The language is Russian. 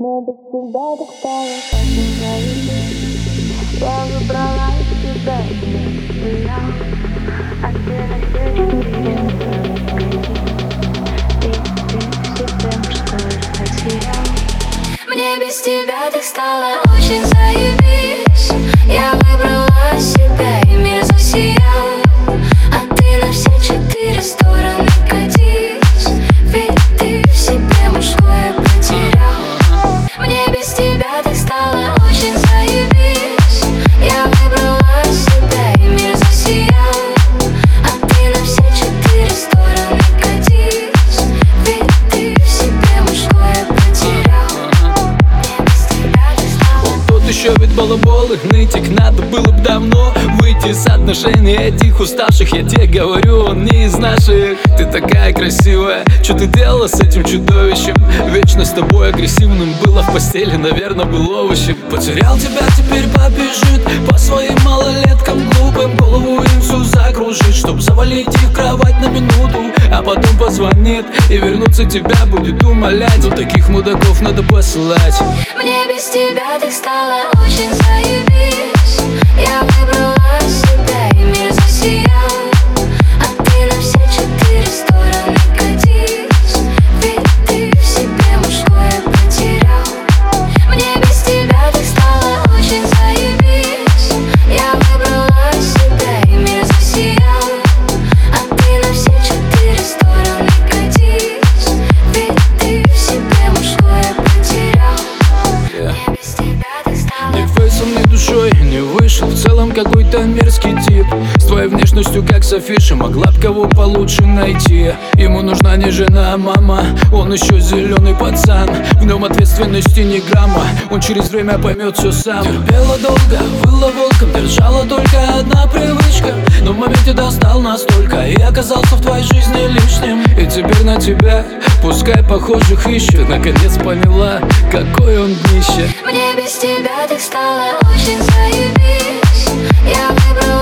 Мне без тебя так стало очень заебись. Я выбрала тебя, я, а ты на все четыре ты себе мужской потерял. Мне без тебя так стало очень заебись. Я выбрала себя, и мир засиял, а ты на все четыре стороны катись. Ведь ты в себе мужское потерял. Мне без тебя так стало очень заебись. Я выбрала себя, и мир засиял, а ты на все четыре стороны катись. Ведь ты в себе мужское потерял. Мне без тебя так стало. Тут еще ведь балабол, их нытик, надо было бы давно выйти из отношений этих уставших. Я тебе говорю, он не из наших. Ты такая красивая, что ты делала с этим чудовищем? Вечно с тобой агрессивным было в постели, наверное, был овощем. Потерял тебя, теперь побежит по своим малолеткам глупым. Голову им всю закружит, чтоб завалить их в кровать на минуту, а потом позвонит и вернуться тебя будет умолять. Но таких мудаков надо посылать. Мне без тебя так стало очень заебись. Я выбрала себя, и мир засиял, а ты на все четыре стороны катись. Ведь ты в себе мужское потерял. Мне без тебя так стало очень заебись. Я выбрала себя, и мир засиял, а ты на все четыре стороны катись. Ведь ты в себе мужское потерял. Мне без тебя так стало. Ни фейсом, ни душой не вышел, в целом какой-то мерзкий тип. С твоей внешностью как с афиши, могла б кого получше найти. Ему нужна не жена, а мама, он еще зеленый пацан. В нем ответственности ни грамма, он через время поймет все сам. Терпела долго, выла волком, держала только одна привычка. Но в моменте достал настолько и оказался в твоей жизни лишним. И теперь на тебя, пускай похожих ищет. Наконец поняла, какой он днище. Мне без тебя так стало очень заебись. Я выбрала